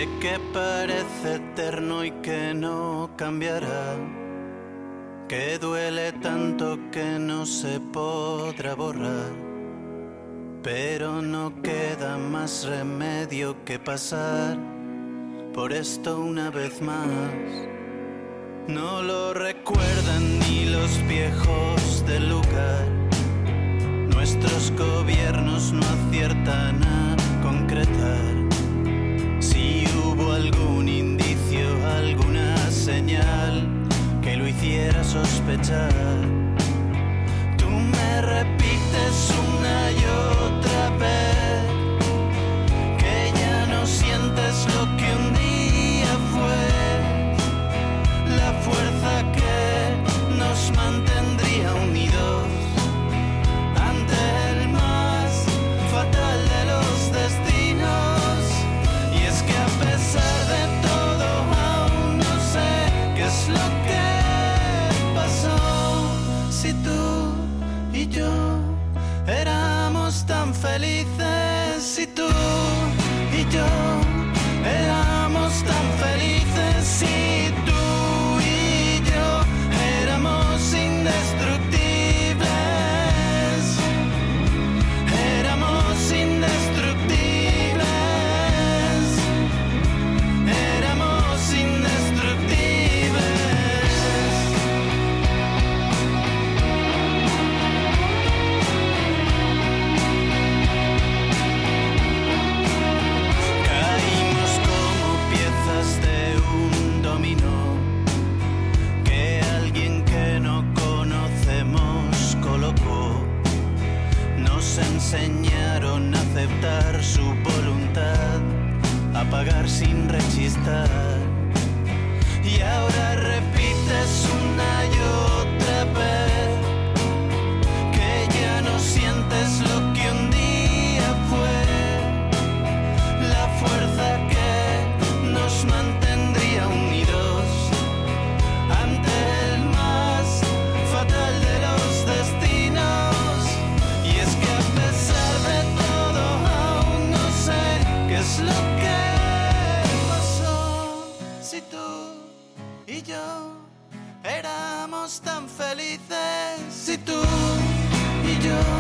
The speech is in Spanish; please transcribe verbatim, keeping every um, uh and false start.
Sé que parece eterno y que no cambiará, que duele tanto que no se podrá borrar, pero no queda más remedio que pasar por esto una vez más. No lo recuerdan ni los viejos del lugar, nuestros gobiernos no aciertan a concretar. Si hubo algún indicio, alguna señal que lo hiciera sospechar, tú me repites una y otra vez que ya no sientes lo que un día fue, la fuerza que nos mantendría unidos ante el más fatal de los destinos. Y es que a pesar de todo aún no sé qué es lo que pasó. Si tú y yo éramos tan felices, si tú y yo éramos tan felices, si tú y yo éramos indestructibles, éramos indestructibles, éramos indestructibles. Caímos como piezas de un dominó que alguien que no conocemos colocó. Nos enseñaron a aceptar su voluntad, a pagar sin rechistar. Y ahora repites una y otra vez que ya no sientes lo que un día fue, la fuerza que nos mantendría unidos ante el más fatal de los destinos. Y es que a pesar de todo aún no sé qué es lo que pasó. Si tú y yo éramos tan felices, si tú y yo